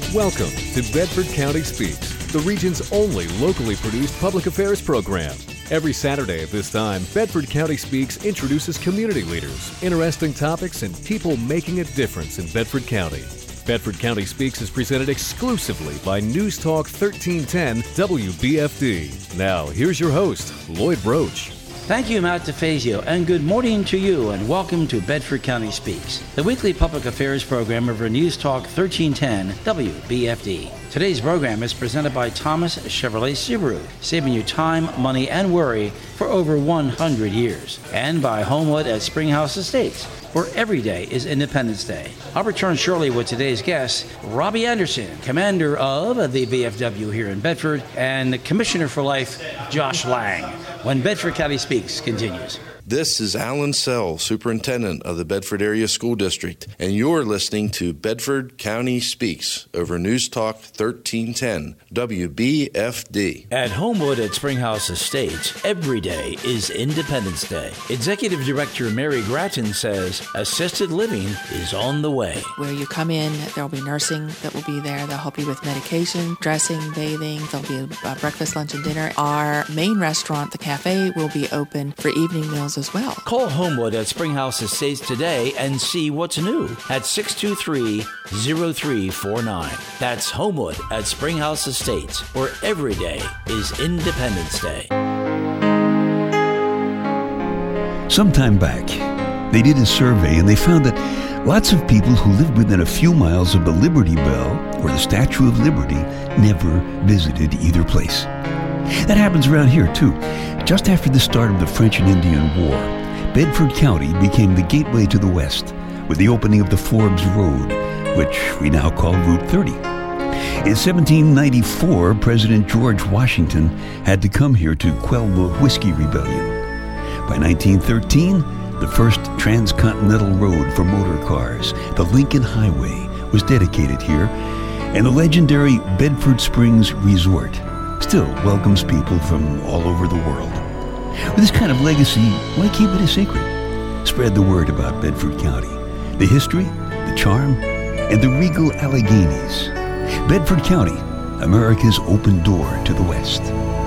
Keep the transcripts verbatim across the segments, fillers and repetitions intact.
Welcome to Bedford County Speaks, the region's only locally produced public affairs program. Every Saturday at this time, Bedford County Speaks introduces community leaders, interesting topics, and people making a difference in Bedford County. Bedford County Speaks is presented exclusively by News Talk thirteen ten W B F D. Now, here's your host, Lloyd Broach. Thank you, Matt DeFazio, and good morning to you, and welcome to Bedford County Speaks, the weekly public affairs program of News Talk thirteen ten W B F D. Today's program is presented by Thomas Chevrolet Subaru, saving you time, money, and worry for over one hundred years, and by Homewood at Springhouse Estates, where every day is Independence Day. I'll return shortly with today's guest, Robbie Anderson, commander of the V F W here in Bedford, and Commissioner for Life, Josh Lang, when Bedford County Speaks continues. This is Alan Sell, Superintendent of the Bedford Area School District, and you're listening to Bedford County Speaks over News Talk thirteen ten W B F D. At Homewood at Springhouse Estates, every day is Independence Day. Executive Director Mary Gratton says assisted living is on the way. Where you come in, there will be nursing that will be there. They'll help you with medication, dressing, bathing. There'll be a breakfast, lunch, and dinner. Our main restaurant, the cafe, will be open for evening meals as well. Call Homewood at Springhouse Estates today and see what's new at six two three, zero three four nine. That's Homewood at Springhouse Estates, where every day is Independence Day. Some time back, they did a survey and they found that lots of people who lived within a few miles of the Liberty Bell or the Statue of Liberty never visited either place. That happens around here, too. Just after the start of the French and Indian War, Bedford County became the gateway to the West with the opening of the Forbes Road, which we now call Route thirty. In seventeen ninety-four, President George Washington had to come here to quell the Whiskey Rebellion. By nineteen thirteen, the first transcontinental road for motor cars, the Lincoln Highway, was dedicated here, and the legendary Bedford Springs Resort still welcomes people from all over the world. With this kind of legacy, why keep it a secret? Spread the word about Bedford County, the history, the charm, and the regal Alleghenies. Bedford County, America's open door to the West.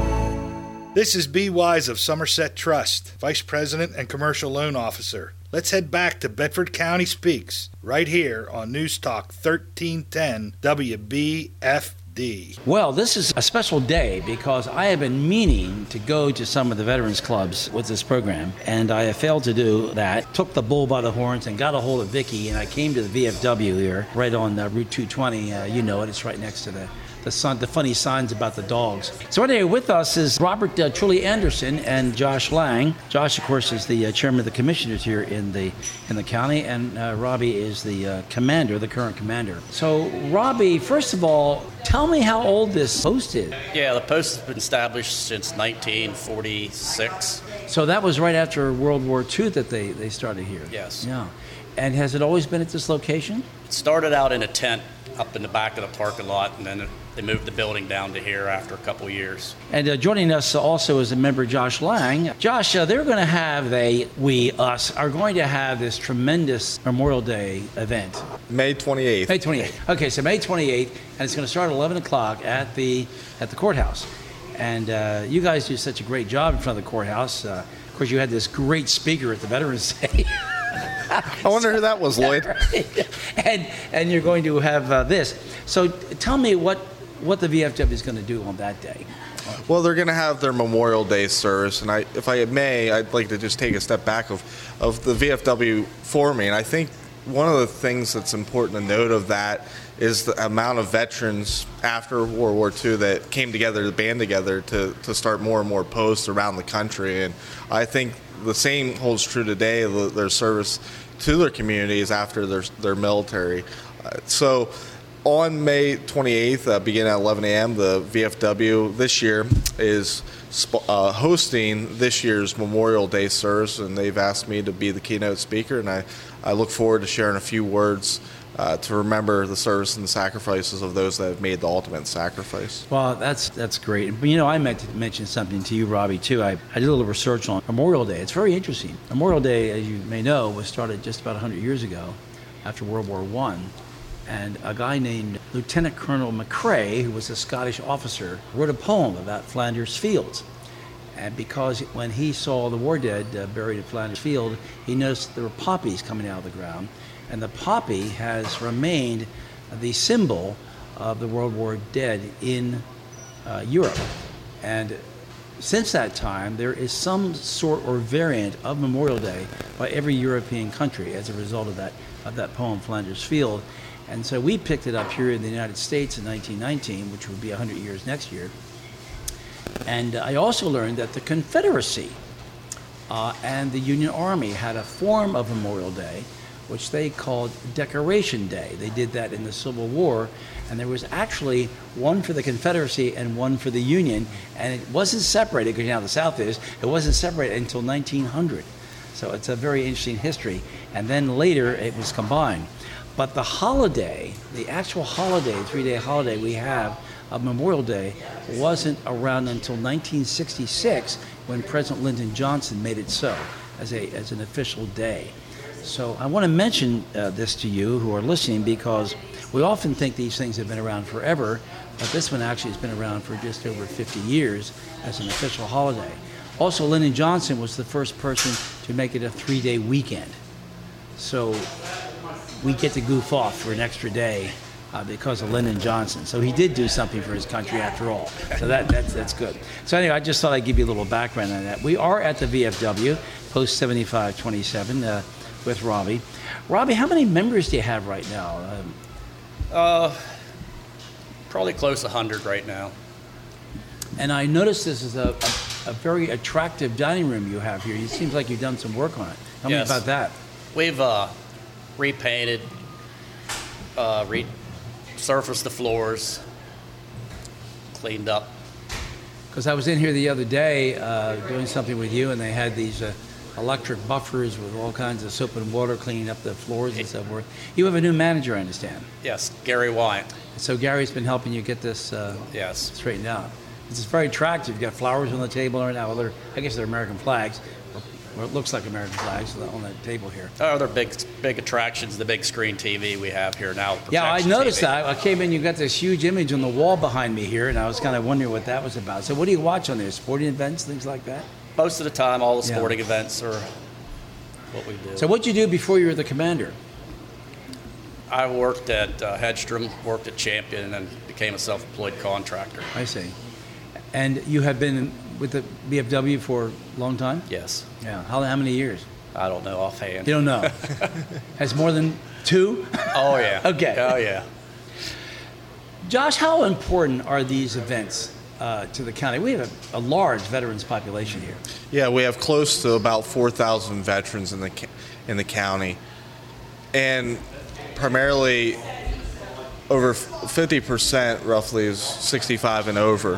This is B. Wise of Somerset Trust, Vice President and Commercial Loan Officer. Let's head back to Bedford County Speaks, right here on News Talk thirteen ten W B F D. Well, this is a special day because I have been meaning to go to some of the veterans clubs with this program, and I have failed to do that. Took the bull by the horns and got a hold of Vicky, and I came to the V F W here, right on uh, Route two twenty. Uh, you know it, it's right next to the the, sun, the funny signs about the dogs. So anyway, with us is Robert uh, Truly Anderson and Josh Lang. Josh, of course, is the uh, chairman of the commissioners here in the in the county, and uh, Robbie is the uh, commander, the current commander. So, Robbie, first of all, tell me how old this post is. Yeah, the post has been established since nineteen forty-six. So that was right after World War Two that they, they started here? Yes. Yeah. And has it always been at this location? It started out in a tent up in the back of the parking lot, and then they moved the building down to here after a couple of years. And uh, joining us also is a member, Josh Lang. Josh, uh, they're going to have, they, we, us, are going to have this tremendous Memorial Day event. May twenty-eighth. May twenty-eighth. Okay, so May twenty-eighth, and it's going to start at eleven o'clock at the at the courthouse. And uh, you guys do such a great job in front of the courthouse. Uh, of course, you had this great speaker at the Veterans Day. I wonder who that was, Lloyd. and and you're going to have uh, this. So tell me what, what the V F W is going to do on that day. Well, they're going to have their Memorial Day service, and I, if I may, I'd like to just take a step back of, of the V F W for me. And I think one of the things that's important to note of that is the amount of veterans after World War Two that came together, to band together to, to start more and more posts around the country. And I think the same holds true today, their service to their communities after their, their military. Uh, so on May twenty-eighth, uh, beginning at eleven a.m., the V F W this year is sp- uh, hosting this year's Memorial Day service, and they've asked me to be the keynote speaker, and I, I look forward to sharing a few words uh, to remember the service and the sacrifices of those that have made the ultimate sacrifice. Well, that's that's great. You know, I meant to mention something to you, Robbie, too. I, I did a little research on Memorial Day. It's very interesting. Memorial Day, as you may know, was started just about one hundred years ago after World War One. And a guy named Lieutenant Colonel McCrae, who was a Scottish officer, wrote a poem about Flanders Fields. And because when he saw the war dead uh, buried at Flanders Field, he noticed that there were poppies coming out of the ground. And the poppy has remained the symbol of the World War dead in uh, Europe. And since that time, there is some sort or variant of Memorial Day by every European country as a result of that, of that poem, Flanders Field. And so we picked it up here in the United States in nineteen nineteen, which would be one hundred years next year. And I also learned that the Confederacy uh, and the Union Army had a form of Memorial Day, which they called Decoration Day. They did that in the Civil War, and there was actually one for the Confederacy and one for the Union, and it wasn't separated, because you know how the South is, it wasn't separated until nineteen hundred. So it's a very interesting history. And then later it was combined. But the holiday, the actual holiday, three-day holiday we have of Memorial Day wasn't around until nineteen sixty-six, when President Lyndon Johnson made it so as a as an official day. So I want to mention uh, this to you who are listening, because we often think these things have been around forever, but this one actually has been around for just over fifty years as an official holiday. Also, Lyndon Johnson was the first person to make it a three-day weekend. So we get to goof off for an extra day uh, because of Lyndon Johnson. So he did do something for his country after all. So that, that's, that's good. So anyway, I just thought I'd give you a little background on that. We are at the V F W, post seventy-five twenty-seven, uh, with Robbie. Robbie, how many members do you have right now? Um, Uh, probably close to one hundred right now. and I noticed this is a, a, a very attractive dining room you have here. It seems like you've done some work on it. Tell Yes. me about that. We've uh, repainted, uh, resurfaced the floors, cleaned up. Because I was in here the other day uh, doing something with you, and they had these uh, electric buffers with all kinds of soap and water cleaning up the floors and so forth. You have a new manager, I understand. Yes, Gary Wyatt. So Gary's been helping you get this uh, Yes. straightened out. It's very attractive. You've got flowers on the table right now. Well, they're, I guess they're American flags. Or it looks like American flags on that table here. Oh, they're big, big attractions, the big screen T V we have here now. Yeah, I projection noticed T V. that. I came in, you got this huge image on the wall behind me here, and I was kind of wondering what that was about. So what do you watch on there? Sporting events, things like that? Most of the time, all the Yeah. sporting events are what we do. So what'd you do before you were the commander? I worked at uh, Hedstrom, worked at Champion, and then became a self-employed contractor. I see. And you have been with the B F W for a long time? Yes. Yeah. How, how many years? I don't know offhand. You don't know. Has more than two? Oh, yeah. Okay. Oh, yeah. Josh, how important are these events uh, to the county? We have a, a large veterans population here. Yeah, we have close to about four thousand veterans in the ca- in the county, and primarily over fifty percent, roughly, is sixty-five and over.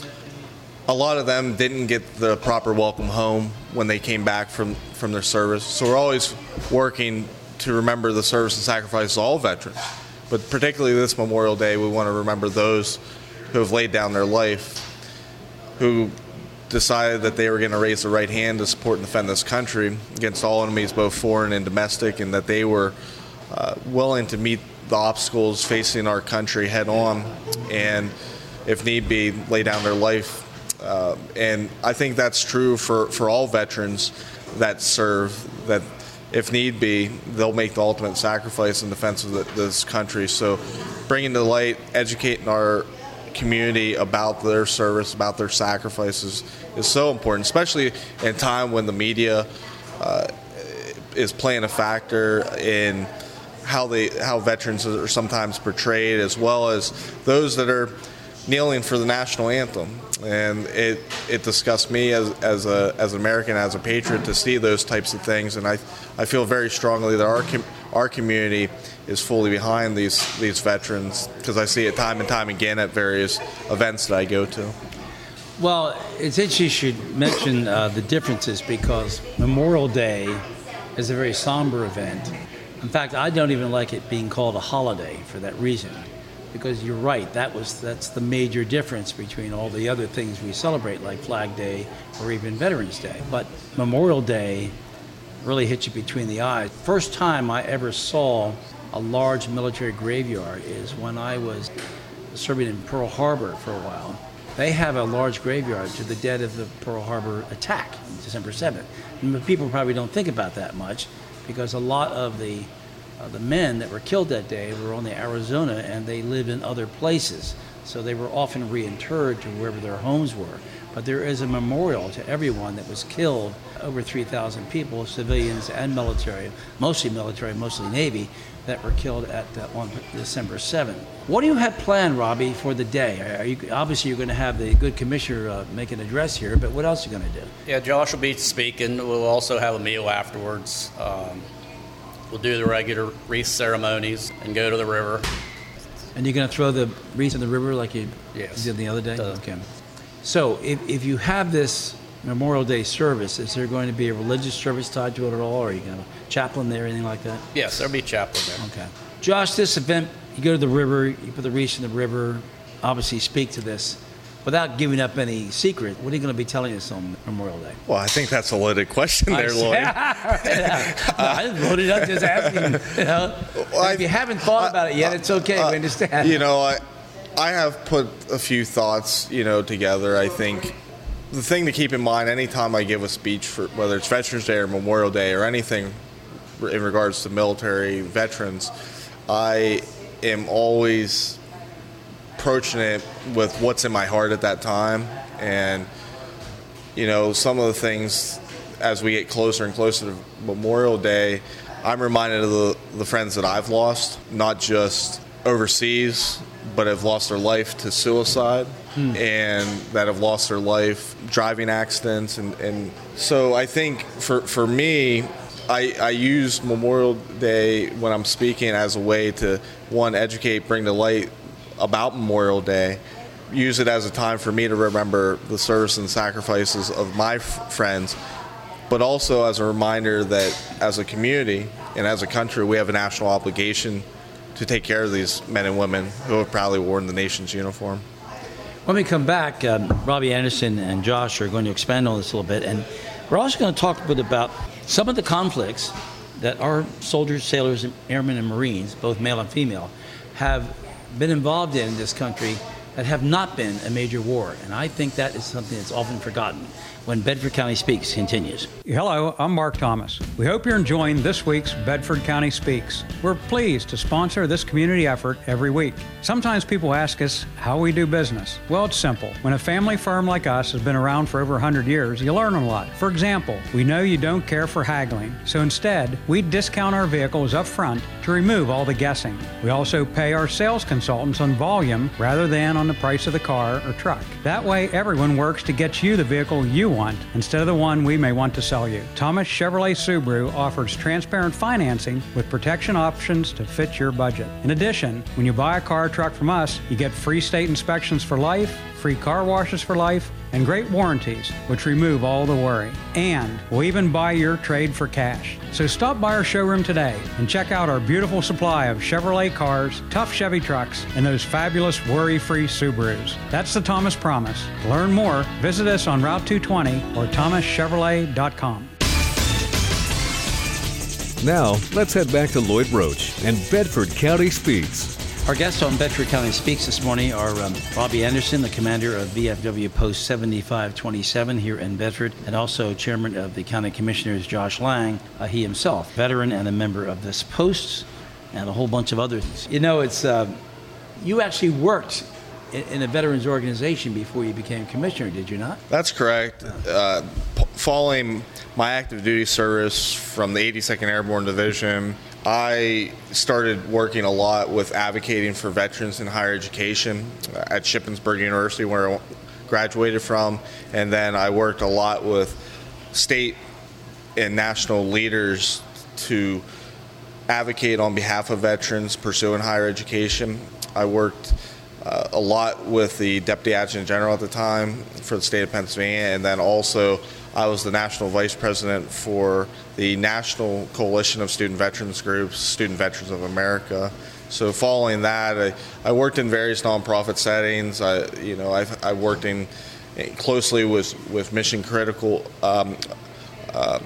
A lot of them didn't get the proper welcome home when they came back from, from their service. So we're always working to remember the service and sacrifice of all veterans. But particularly this Memorial Day, we want to remember those who have laid down their life, who decided that they were going to raise the right hand to support and defend this country against all enemies, both foreign and domestic, and that they were uh, willing to meet the obstacles facing our country head on and, if need be, lay down their life. Uh, and I think that's true for, for all veterans that serve, that if need be, they'll make the ultimate sacrifice in defense of the, this country. So bringing to light, educating our community about their service, about their sacrifices is so important, especially in a time when the media uh, is playing a factor in how they how veterans are sometimes portrayed, as well as those that are kneeling for the national anthem. And it it disgusts me as as a as an American, as a patriot, to see those types of things. And I I feel very strongly that our com- our community is fully behind these these veterans, because I see it time and time again at various events that I go to. Well, it's interesting you should mention uh, the differences, because Memorial Day is a very somber event. In fact, I don't even like it being called a holiday for that reason. Because you're right, that was that's the major difference between all the other things we celebrate, like Flag Day or even Veterans Day. But Memorial Day really hit you between the eyes. First time I ever saw a large military graveyard is when I was serving in Pearl Harbor for a while. They have a large graveyard to the dead of the Pearl Harbor attack, December seventh. And people probably don't think about that much because a lot of the uh, the men that were killed that day were on the Arizona and they lived in other places. So they were often reinterred to wherever their homes were. But there is a memorial to everyone that was killed, over three thousand people, civilians and military, mostly military, mostly Navy, that were killed at uh, on December seventh. What do you have planned, Robbie, for the day? Are you, obviously, you're going to have the good commissioner uh, make an address here, but what else are you going to do? Yeah, Josh will be speaking. We'll also have a meal afterwards. Um, we'll do the regular wreath ceremonies and go to the river. And you're going to throw the wreath in the river like you Yes. did the other day? Uh, Okay. So if, if you have this Memorial Day service, is there going to be a religious service tied to it at all, or are you going to have a chaplain there, anything like that? Yes, there'll be a chaplain there. Okay. Josh, this event, you go to the river, you put the wreath in the river, obviously speak to this. Without giving up any secret, what are you going to be telling us on Memorial Day? Well, I think that's a loaded question there, Lloyd. I didn't load it up, just asking. You know? Well, if you haven't thought about it yet, it's okay. Uh, we understand. You know, I, I have put a few thoughts, you know, together. I think the thing to keep in mind anytime I give a speech, for whether it's Veterans Day or Memorial Day or anything in regards to military veterans, I am always approaching it with what's in my heart at that time. And, you know, some of the things as we get closer and closer to Memorial Day, I'm reminded of the, the friends that I've lost, not just overseas, but have lost their life to suicide hmm. and that have lost their life driving accidents. And, and so I think for, for me, I, I use Memorial Day when I'm speaking as a way to, one, educate, bring to light about Memorial Day, use it as a time for me to remember the service and sacrifices of my f- friends, but also as a reminder that as a community and as a country, we have a national obligation to take care of these men and women who have proudly worn the nation's uniform. When we come back, um, Robbie Anderson and Josh are going to expand on this a little bit, and we're also going to talk a bit about some of the conflicts that our soldiers, sailors, airmen, and Marines, both male and female, have been involved in in this country that have not been a major war. And I think that is something that's often forgotten. When Bedford County Speaks continues. Hello, I'm Mark Thomas. We hope you're enjoying this week's Bedford County Speaks. We're pleased to sponsor this community effort every week. Sometimes people ask us how we do business. Well, it's simple. When a family firm like us has been around for over one hundred years, you learn a lot. For example, we know you don't care for haggling, so instead, we discount our vehicles up front to remove all the guessing. We also pay our sales consultants on volume rather than on the price of the car or truck. That way, everyone works to get you the vehicle you want instead of the one we may want to sell you. Thomas Chevrolet Subaru offers transparent financing with protection options to fit your budget. In addition, when you buy a car or truck from us, you get free state inspections for life, free car washes for life, and great warranties, which remove all the worry. And we'll even buy your trade for cash. So stop by our showroom today and check out our beautiful supply of Chevrolet cars, tough Chevy trucks, and those fabulous worry-free Subarus. That's the Thomas Promise. To learn more, visit us on Route two twenty or thomas chevrolet dot com. Now, let's head back to Lloyd Roach and Bedford County Speaks. Our guests on Bedford County Speaks this morning are um, Robbie Anderson, the commander of V F W Post seventy-five twenty-seven here in Bedford, and also chairman of the County Commissioners, Josh Lang, uh, he himself, veteran and a member of this post, and a whole bunch of others. You know, it's uh, you actually worked in, in a veterans organization before you became commissioner, did you not? That's correct. Uh, p- following my active duty service from the eighty-second Airborne Division, I started working a lot with advocating for veterans in higher education at Shippensburg University, where I graduated from, and then I worked a lot with state and national leaders to advocate on behalf of veterans pursuing higher education. I worked uh, a lot with the Deputy Adjutant General at the time for the state of Pennsylvania, and then also I was the national vice president for the National Coalition of Student Veterans Groups, Student Veterans of America. So following that, I, I worked in various nonprofit settings. I, you know, I've, I worked in closely with with mission critical um, uh,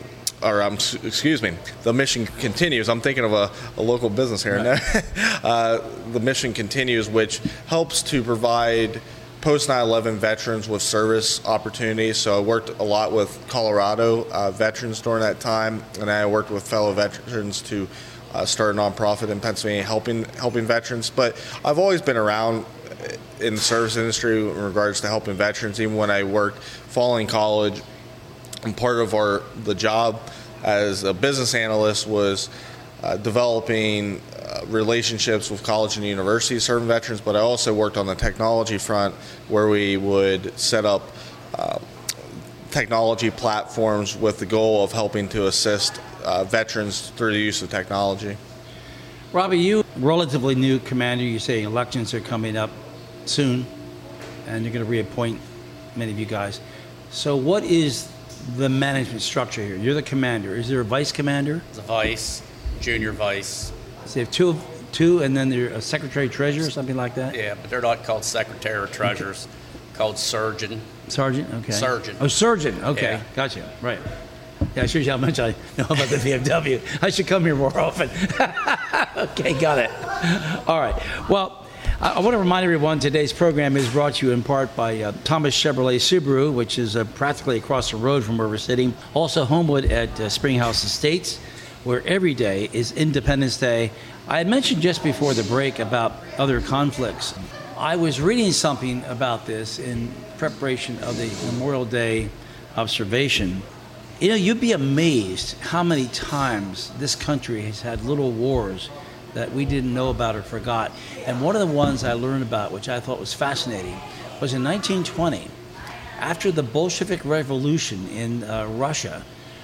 or um, excuse me, the mission continues. I'm thinking of a, a local business here. Right. uh, the mission continues, which helps to provide post nine eleven veterans with service opportunities. So I worked a lot with Colorado uh, veterans during that time, and I worked with fellow veterans to uh, start a nonprofit in Pennsylvania helping helping veterans. But I've always been around in the service industry in regards to helping veterans, even when I worked following college. And part of our the job as a business analyst was uh, developing uh, relationships with college and universities serving veterans, but I also worked on the technology front where we would set up uh, technology platforms with the goal of helping to assist uh, veterans through the use of technology. Robbie, you relatively new commander. You say elections are coming up soon, and you're going to reappoint many of you guys. So what is the management structure here? You're the commander. Is there a vice commander? There's a vice, junior vice. So you have two, two, and then there's a secretary treasurer or something like that? Yeah, but they're not called secretary or treasurers. Okay. Called surgeon. Sergeant? Okay. Surgeon. Oh, surgeon. Okay. Yeah. Gotcha. Right. Yeah, it shows you how much I know about the V F W. I should come here more often. Okay, got it. All right. Well, I want to remind everyone today's program is brought to you in part by uh, Thomas Chevrolet Subaru, which is uh, practically across the road from where we're sitting. Also Homewood at uh, Springhouse Estates, where every day is Independence Day. I had mentioned just before the break about other conflicts. I was reading something about this in preparation of the Memorial Day observation. You know, you'd be amazed how many times this country has had little wars that we didn't know about or forgot. And one of the ones I learned about, which I thought was fascinating, was in nineteen twenty, after the Bolshevik Revolution in uh, Russia,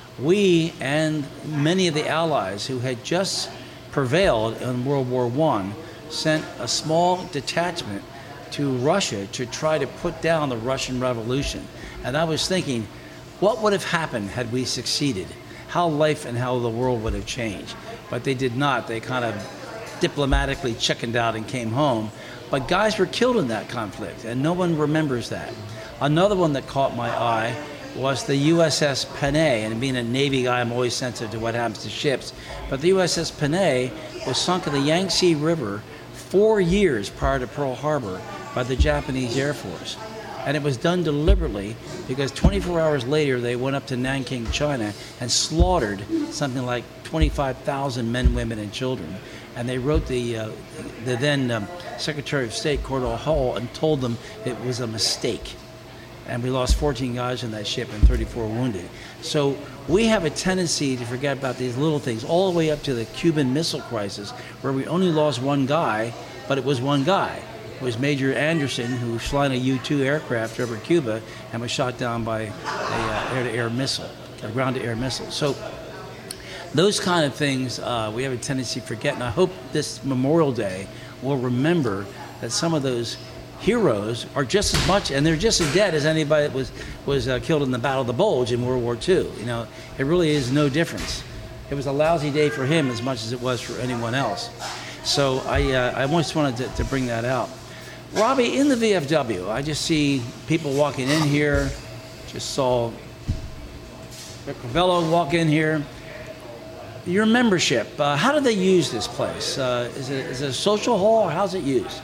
we and many of the allies who had just prevailed in World War One sent a small detachment to Russia to try to put down the Russian Revolution. And I was thinking, what would have happened had we succeeded? How life and how the world would have changed. But they did not. They kind of diplomatically chickened out and came home. But guys were killed in that conflict, and no one remembers that. Another one that caught my eye was the U S S Panay. And being a Navy guy, I'm always sensitive to what happens to ships. But the U S S Panay was sunk in the Yangtze River four years prior to Pearl Harbor by the Japanese Air Force. And it was done deliberately because twenty-four hours later they went up to Nanking, China and slaughtered something like twenty-five thousand men, women, and children. And they wrote the, uh, the then um, Secretary of State, Cordell Hull, and told them it was a mistake. And we lost fourteen guys on that ship and thirty-four wounded. So we have a tendency to forget about these little things, all the way up to the Cuban Missile Crisis, where we only lost one guy, but it was one guy. It was Major Anderson, who was flying a U two aircraft over Cuba and was shot down by a uh, air-to-air missile, a ground-to-air missile. So those kind of things uh, we have a tendency to forget, and I hope this Memorial Day will remember that some of those heroes are just as much, and they're just as dead as anybody that was was uh, killed in the Battle of the Bulge in World War Two. You know, it really is no difference. It was a lousy day for him as much as it was for anyone else. So I uh, I just wanted to, to bring that out. Robbie, in the V F W, I just see people walking in here. Just saw Rick Ravello walk in here. Your membership, uh, how do they use this place? Uh, is it is it a social hall, or how's it used?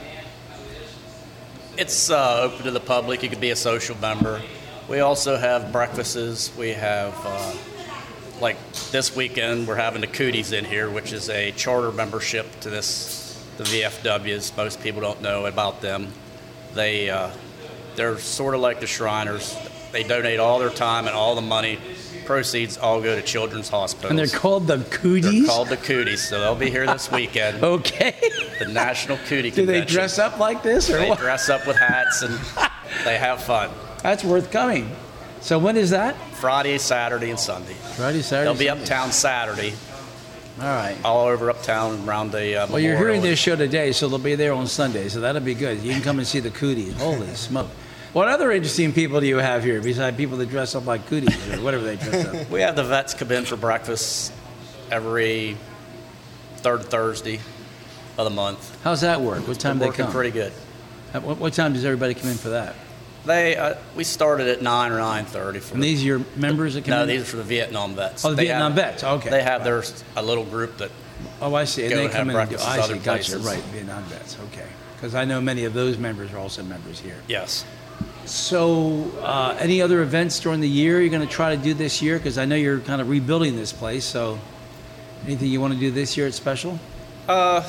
It's uh, open to the public. You could be a social member. We also have breakfasts. We have, uh, like this weekend, we're having the Cooties in here, which is a charter membership to this. The V F Ws, most people don't know about them. They, uh, they're sort of like the Shriners. They donate all their time and all the money. Proceeds all go to children's hospitals. And they're called the Cooties? They're called the Cooties, so they'll be here this weekend. Okay. The National Cootie Do Convention. they dress up like this? Or They what? dress up with hats and they have fun. That's worth coming. So when is that? Friday, Saturday, and Sunday. Friday, Saturday, They'll be Sunday. uptown Saturday. All right. All over uptown around the uh, Well, you're Memorial. hearing this show today, so they'll be there on Sunday, so that'll be good. You can come and see the Cooties. Holy smoke. What other interesting people do you have here besides people that dress up like Cooties or whatever they dress up? We have the vets come in for breakfast every third Thursday of the month. How's that work? What time They're do they working come? pretty good. At what, what time does everybody come in for that? They uh, we started at nine or nine thirty. And these are your members that come No, in? these are for the Vietnam vets. Oh, the They Vietnam have- vets. Okay. They have their a little group that. Oh, I see. And go they and come have in and do, breakfasts I other see, gotcha, places. right, Vietnam vets, okay. Because I know many of those members are also members here. Yes. So, uh, any other events during the year you're going to try to do this year? Because I know you're kind of rebuilding this place, so anything you want to do this year that's special? Uh,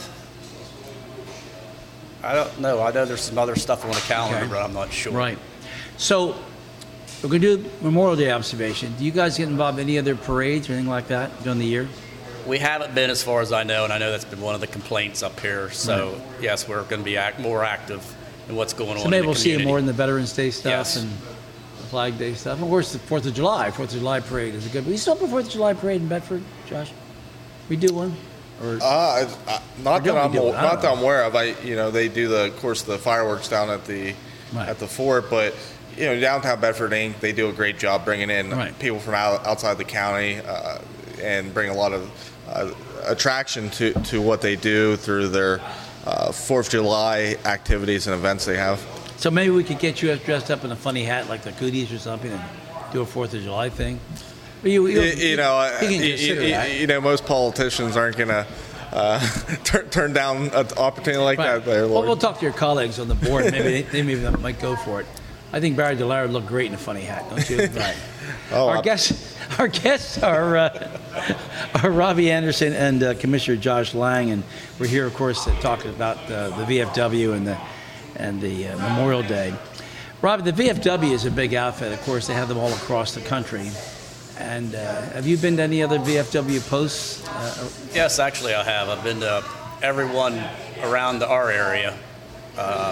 I don't know. I know there's some other stuff on the calendar, Okay. but I'm not sure. Right. So, we're going to do Memorial Day observation. Do you guys get involved in any other parades or anything like that during the year? We haven't been, as far as I know, and I know that's been one of the complaints up here. So, Right. yes, we're going to be act, more active in what's going on So maybe in the we'll see you community. more in the Veterans Day stuff Yes. and the Flag Day stuff. Of course, the Fourth of July. Fourth of July parade is a good. We still have a Fourth of July parade in Bedford, Josh. We do one. Or Uh, I, I, not Or that don't I'm we do it? I not don't that I'm know. aware of. I you know they do the of course the fireworks down at the Right. at the fort, but you know downtown Bedford Incorporated they do a great job bringing in Right. people from out, outside the county uh, and bring a lot of uh, attraction to, to what they do through their uh, Fourth of July activities and events they have. So maybe we could get you dressed up in a funny hat like the Cooties or something and do a Fourth of July thing. But you, you, You, you know, you can you, consider you- that. you know, most politicians aren't going to uh, turn, turn down an opportunity like Right. that. There, Well, Lord. we'll talk to your colleagues on the board. Maybe they, they maybe might go for it. I think Barry Delaire would look great in a funny hat, don't you? Right. Oh, our I- guests, our guests are uh, are Robbie Anderson and uh, Commissioner Josh Lang, and we're here, of course, to talk about uh, the V F W and the and the uh, Memorial Day. Robbie, the V F W is a big outfit. Of course, they have them all across the country. And uh, have you been to any other V F W posts? Uh, Yes, actually, I have. I've been to everyone around our area. Uh,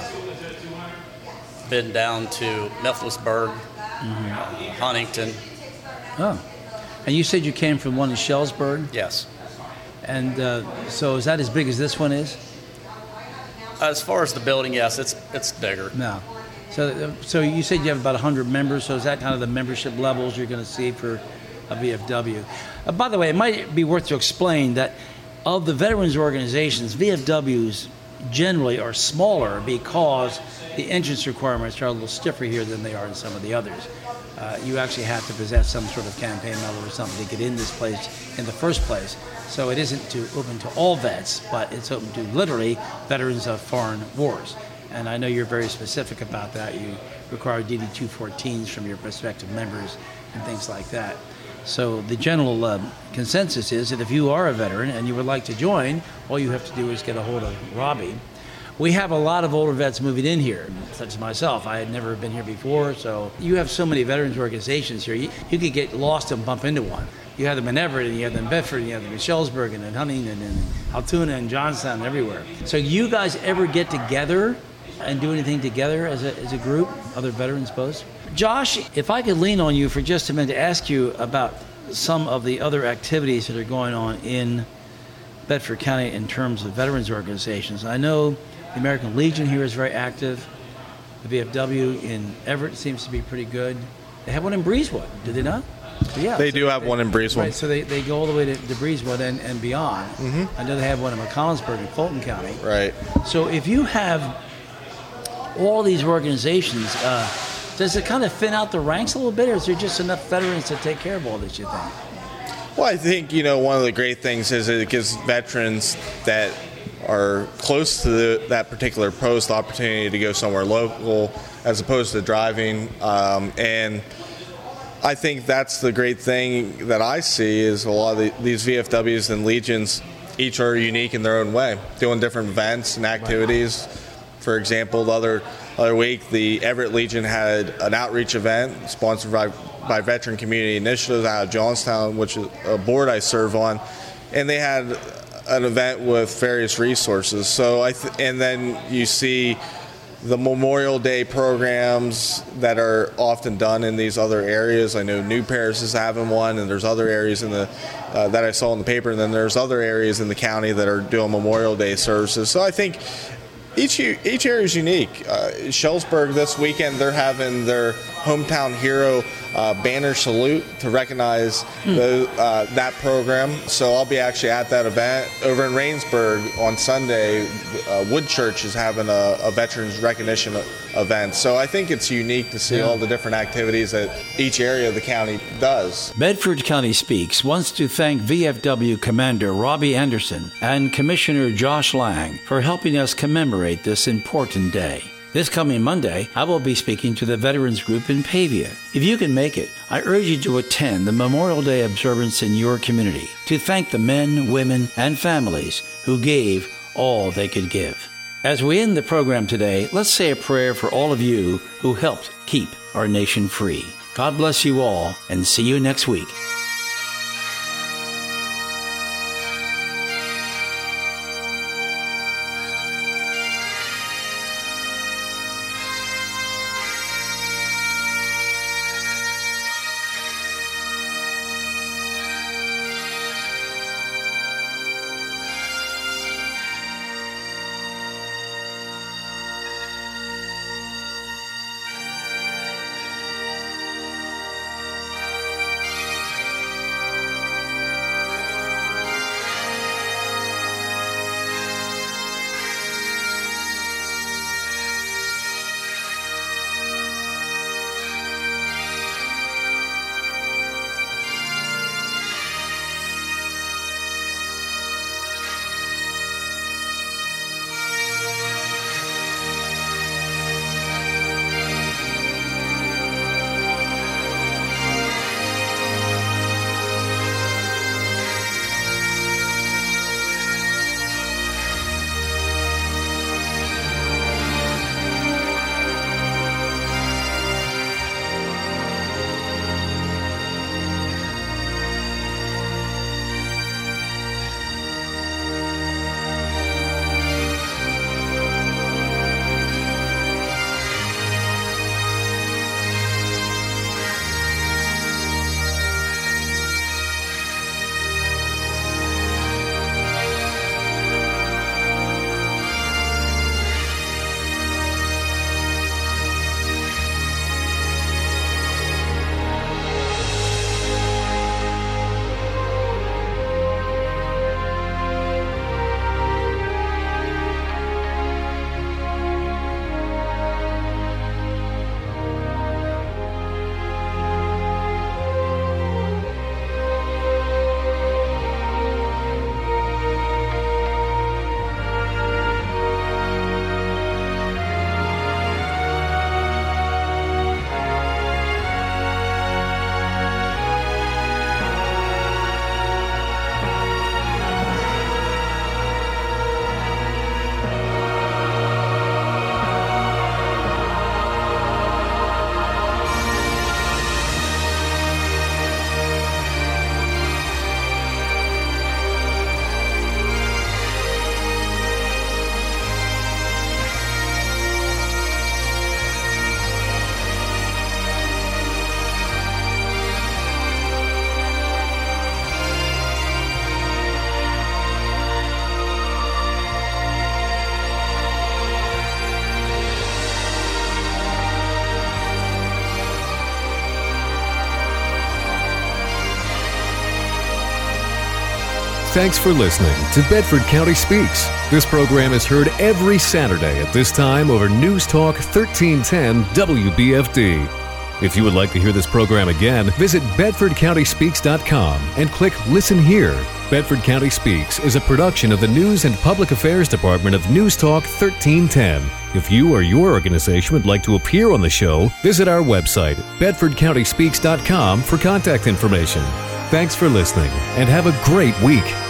been down to Mifflinsburg, Mm-hmm. uh, Huntington. oh, and you said you came from one in Shellsburg, Yes. and uh, so is that as big as this one is? As far as the building, yes, it's it's bigger. No. So, so you said you have about one hundred members. So is that kind of the membership levels you're going to see for a V F W? Uh, by the way, it might be worth to explain that of the veterans organizations, V F Ws generally are smaller because the entrance requirements are a little stiffer here than they are in some of the others. Uh, you actually have to possess some sort of campaign medal or something to get in this place in the first place. So it isn't to, open to all vets, but it's open to literally veterans of foreign wars. And I know you're very specific about that. You require D D two fourteens from your prospective members and things like that. So the general uh, consensus is that if you are a veteran and you would like to join, all you have to do is get a hold of Robbie. We have a lot of older vets moving in here, such as myself. I had never been here before, so you have so many veterans organizations here. You, you could get lost and bump into one. You have them in Everett, and you have them in Bedford, and you have them in Shellsburg, and in Huntington, and Altoona, and Johnstown, everywhere. So you guys ever get together and do anything together as a, as a group, other veterans posts? Josh, if I could lean on you for just a minute to ask you about some of the other activities that are going on in Bedford County in terms of veterans organizations. I know the American Legion here is very active. The V F W in Everett seems to be pretty good. They have one in Breezewood, do they not? Yeah, They so do have one in Breezewood. Right, so they, they go all the way to, to Breezewood and, and beyond. Mm-hmm. I know they have one in McCollumsburg in Fulton County. Right. So if you have all these organizations, uh, does it kind of thin out the ranks a little bit, or is there just enough veterans to take care of all this, you think? Well, I think, you know, one of the great things is it gives veterans that are close to the, that particular post the opportunity to go somewhere local as opposed to driving. Um, and I think that's the great thing that I see is a lot of the, these V F Ws and Legions each are unique in their own way, doing different events and activities. For example, the other, other week, the Everett Legion had an outreach event sponsored by, by Veteran Community Initiatives out of Johnstown, which is a board I serve on, and they had an event with various resources. So I th- and then you see the Memorial Day programs that are often done in these other areas. I know New Paris is having one, and there's other areas in the uh, that I saw in the paper, and then there's other areas in the county that are doing Memorial Day services. So I think each each area is unique. Uh, Shellsburg this weekend, they're having their one Hometown Hero uh, banner salute to recognize mm. the, uh, that program. So I'll be actually at that event. Over in Rainsburg on Sunday, uh, Wood Church is having a, a veterans recognition event. So I think it's unique to see yeah. all the different activities that each area of the county does. Bedford County Speaks wants to thank V F W Commander Robbie Anderson and Commissioner Josh Lang for helping us commemorate this important day. This coming Monday, I will be speaking to the Veterans Group in Pavia. If you can make it, I urge you to attend the Memorial Day observance in your community to thank the men, women, and families who gave all they could give. As we end the program today, let's say a prayer for all of you who helped keep our nation free. God bless you all, and see you next week. Thanks for listening to Bedford County Speaks. This program is heard every Saturday at this time over News Talk thirteen ten W B F D. If you would like to hear this program again, visit bedford county speaks dot com and click Listen Here. Bedford County Speaks is a production of the News and Public Affairs Department of News Talk thirteen ten. If you or your organization would like to appear on the show, visit our website, bedford county speaks dot com, for contact information. Thanks for listening and have a great week.